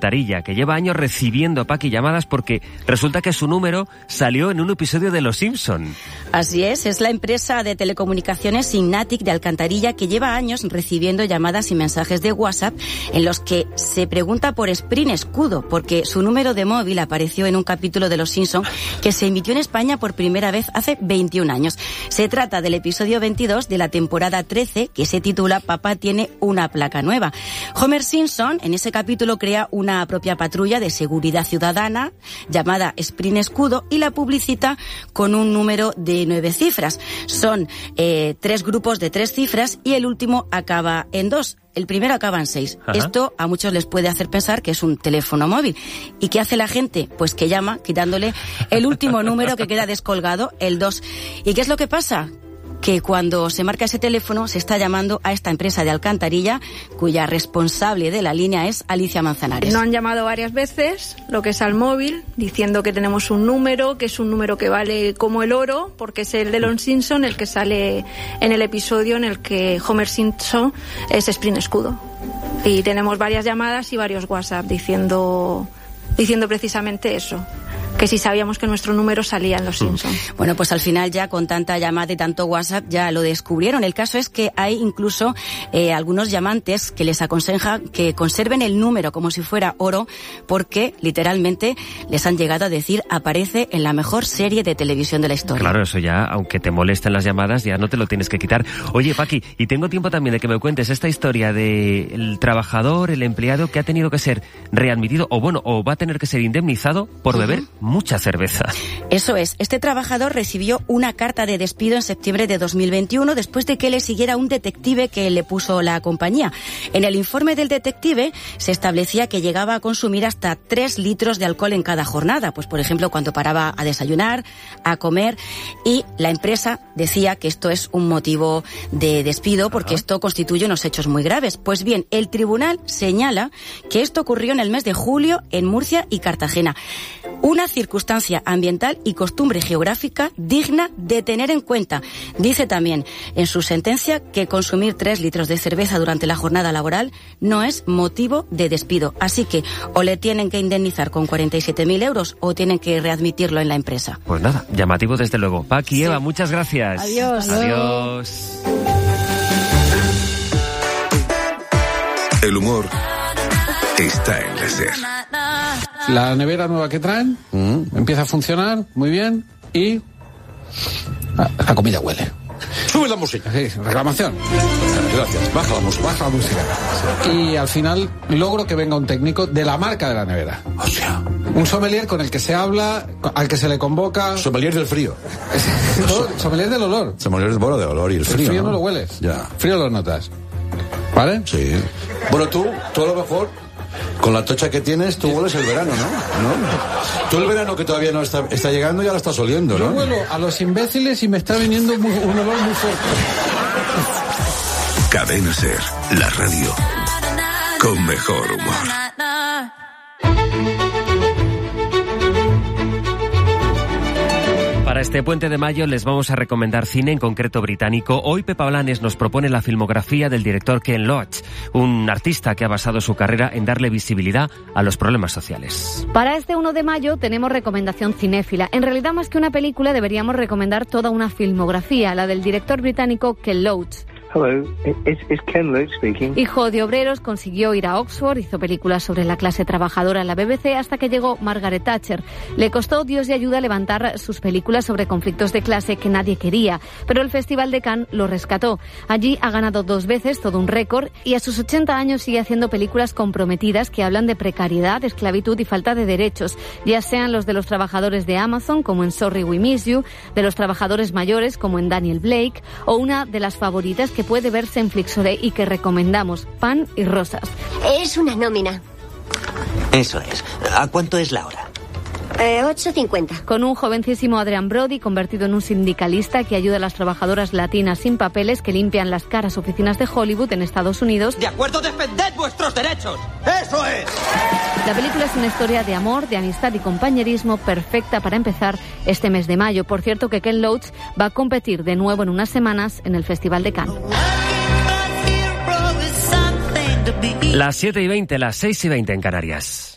Alcantarilla, que lleva años recibiendo a Paqui llamadas porque resulta que su número salió en un episodio de Los Simpson. Así es la empresa de telecomunicaciones Signatic de Alcantarilla que lleva años recibiendo llamadas y mensajes de WhatsApp en los que se pregunta por Sprint Escudo, porque su número de móvil apareció en un capítulo de Los Simpson que se emitió en España por primera vez hace 21 años. Se trata del episodio 22 de la temporada 13, que se titula Papá tiene una placa nueva. Homer Simpson en ese capítulo crea una propia patrulla de seguridad ciudadana llamada Sprint Escudo y la publicita con un número de 9 cifras. Son 3 grupos de 3 cifras y el último acaba en 2. El primero acaba en 6. Ajá. Esto a muchos les puede hacer pensar que es un teléfono móvil. ¿Y qué hace la gente? Pues que llama quitándole el último número que queda descolgado, el 2. ¿Y qué es lo que pasa? Que cuando se marca ese teléfono se está llamando a esta empresa de Alcantarilla, cuya responsable de la línea es Alicia Manzanares. Nos han llamado varias veces, lo que es al móvil, diciendo que tenemos un número, que es un número que vale como el oro, porque es el de Los Simpson, el que sale en el episodio en el que Homer Simpson es Sprint Escudo. Y tenemos varias llamadas y varios WhatsApp diciendo precisamente eso, que si sabíamos que nuestro número salía en Los Simpsons. Bueno, pues al final ya con tanta llamada y tanto WhatsApp ya lo descubrieron. El caso es que hay incluso algunos llamantes que les aconsejan que conserven el número como si fuera oro, porque literalmente les han llegado a decir aparece en la mejor serie de televisión de la historia. Claro, eso ya, aunque te molesten las llamadas, ya no te lo tienes que quitar. Oye, Paqui, y tengo tiempo también de que me cuentes esta historia del trabajador, el empleado que ha tenido que ser readmitido, o va a tener que ser indemnizado por beber mucha cerveza. Eso es. Este trabajador recibió una carta de despido en septiembre de 2021 después de que le siguiera un detective que le puso la compañía. En el informe del detective se establecía que llegaba a consumir hasta 3 litros de alcohol en cada jornada. Pues, por ejemplo, cuando paraba a desayunar, a comer, y la empresa decía que esto es un motivo de despido porque esto constituye unos hechos muy graves. Pues bien, el tribunal señala que esto ocurrió en el mes de julio en Murcia y Cartagena. Una circunstancia ambiental y costumbre geográfica digna de tener en cuenta. Dice también en su sentencia que consumir 3 litros de cerveza durante la jornada laboral no es motivo de despido. Así que o le tienen que indemnizar con 47.000 euros o tienen que readmitirlo en la empresa. Pues nada, llamativo desde luego. Paqui, Eva, muchas gracias. Adiós. Adiós. El humor está en la SER. La nevera nueva que traen empieza a funcionar muy bien y la comida huele. Sube la música. Sí, reclamación. Gracias. Baja la música. Y al final logro que venga un técnico de la marca de la nevera. O sea, un sommelier con el que se habla, al que se le convoca. sommelier del frío. Sommelier del olor. Sommelier del olor y el frío. El frío no lo hueles. Ya. Frío lo notas. ¿Vale? Sí. Bueno, tú a lo mejor, con la tocha que tienes, tú hueles el verano, ¿no? Tú el verano que todavía no está llegando ya lo estás oliendo, ¿no? Yo huelo a los imbéciles y me está viniendo un olor muy fuerte. Cadena SER, la radio con mejor humor. Para este puente de mayo les vamos a recomendar cine, en concreto británico. Hoy Pepa Blanes nos propone la filmografía del director Ken Loach, un artista que ha basado su carrera en darle visibilidad a los problemas sociales. Para este 1 de mayo tenemos recomendación cinéfila. En realidad, más que una película, deberíamos recomendar toda una filmografía, la del director británico Ken Loach. Hello, it's Ken Loach speaking. Hijo de obreros, consiguió ir a Oxford, hizo películas sobre la clase trabajadora en la BBC hasta que llegó Margaret Thatcher. Le costó Dios y ayuda levantar sus películas sobre conflictos de clase que nadie quería, pero el Festival de Cannes lo rescató. Allí ha ganado 2 veces, todo un récord, y a sus 80 años sigue haciendo películas comprometidas que hablan de precariedad, esclavitud y falta de derechos, ya sean los de los trabajadores de Amazon, como en Sorry We Miss You, de los trabajadores mayores, como en Daniel Blake, o una de las favoritas que puede verse en Flixoray y que recomendamos, Pan y Rosas. Es una nómina. Eso es. ¿A cuánto es la hora? 8.50. Con un jovencísimo Adrian Brody convertido en un sindicalista que ayuda a las trabajadoras latinas sin papeles que limpian las caras oficinas de Hollywood en Estados Unidos. ¡De acuerdo, defended vuestros derechos! ¡Eso es! La película es una historia de amor, de amistad y compañerismo perfecta para empezar este mes de mayo. Por cierto que Ken Loach va a competir de nuevo en unas semanas en el Festival de Cannes. Las 7:20, las 6:20 en Canarias.